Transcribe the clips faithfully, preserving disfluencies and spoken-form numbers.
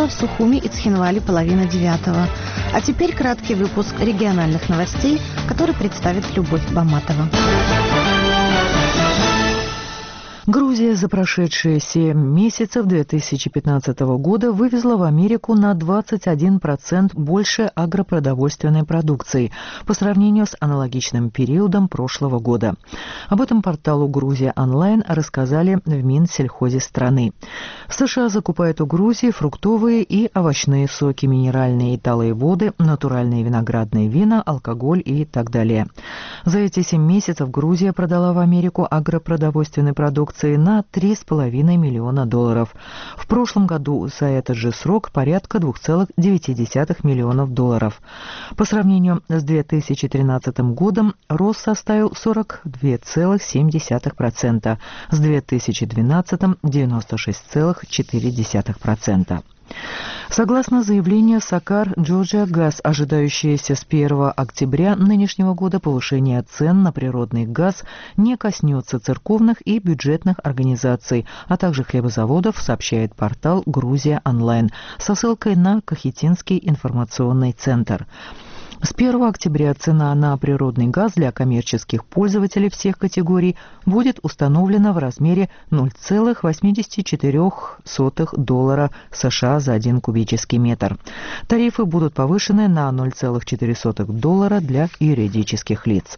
в Сухуми и Цхинвале половина девятого. А теперь краткий выпуск региональных новостей, который представит Любовь Баматова. Грузия за прошедшие семь месяцев две тысячи пятнадцатого года вывезла в Америку на двадцать один процент больше агропродовольственной продукции по сравнению с аналогичным периодом прошлого года. Об этом порталу «Грузия онлайн» рассказали в Минсельхозе страны. США закупают у Грузии фруктовые и овощные соки, минеральные и талые воды, натуральные виноградные вина, алкоголь и так далее. За эти семь месяцев Грузия продала в Америку агропродовольственной продукции на три с половиной миллиона долларов. В прошлом году за этот же срок порядка два целых девять десятых миллионов долларов. По сравнению с две тысячи тринадцатым годом рост составил сорок два целых семь десятых процента, с две тысячи двенадцатым – девяносто шесть целых четыре десятых процента. Согласно заявлению Сакар Джорджия Газ, ожидающееся с первого октября нынешнего года повышение цен на природный газ не коснется церковных и бюджетных организаций, а также хлебозаводов, сообщает портал «Грузия онлайн» со ссылкой на Кахетинский информационный центр. С первого октября цена на природный газ для коммерческих пользователей всех категорий будет установлена в размере ноль целых восемьдесят четыре сотых доллара США за один кубический метр. Тарифы будут повышены на ноль целых четыре сотых доллара для юридических лиц.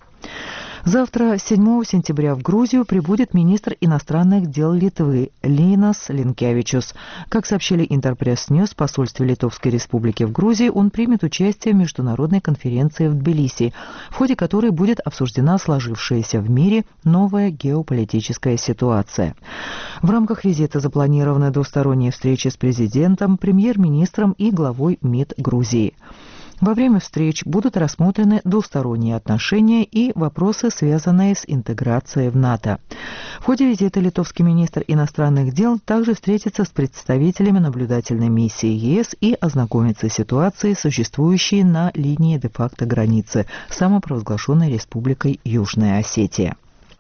Завтра, седьмого сентября, в Грузию прибудет министр иностранных дел Литвы Линас Линкевичус. Как сообщили Интерпресс-Ньюс, в посольстве Литовской Республики в Грузии он примет участие в международной конференции в Тбилиси, в ходе которой будет обсуждена сложившаяся в мире новая геополитическая ситуация. В рамках визита запланированы двусторонние встречи с президентом, премьер-министром и главой МИД Грузии. Во время встреч будут рассмотрены двусторонние отношения и вопросы, связанные с интеграцией в НАТО. В ходе визита литовский министр иностранных дел также встретится с представителями наблюдательной миссии ЕС и ознакомится с ситуацией, существующей на линии де-факто границы с самопровозглашенной республикой Южная Осетия.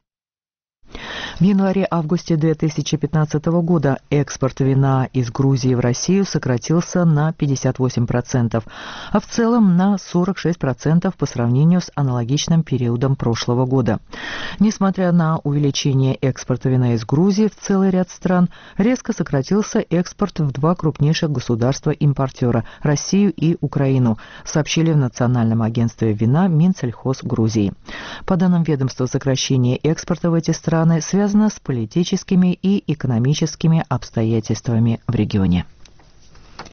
В январе-августе две тысячи пятнадцатого года экспорт вина из Грузии в Россию сократился на пятьдесят восемь процентов, а в целом на сорок шесть процентов по сравнению с аналогичным периодом прошлого года. Несмотря на увеличение экспорта вина из Грузии в целый ряд стран, резко сократился экспорт в два крупнейших государства-импортера – Россию и Украину, сообщили в Национальном агентстве вина Минсельхоз Грузии. По данным ведомства, сокращение экспорта в эти страны связано с политическими и экономическими обстоятельствами в регионе.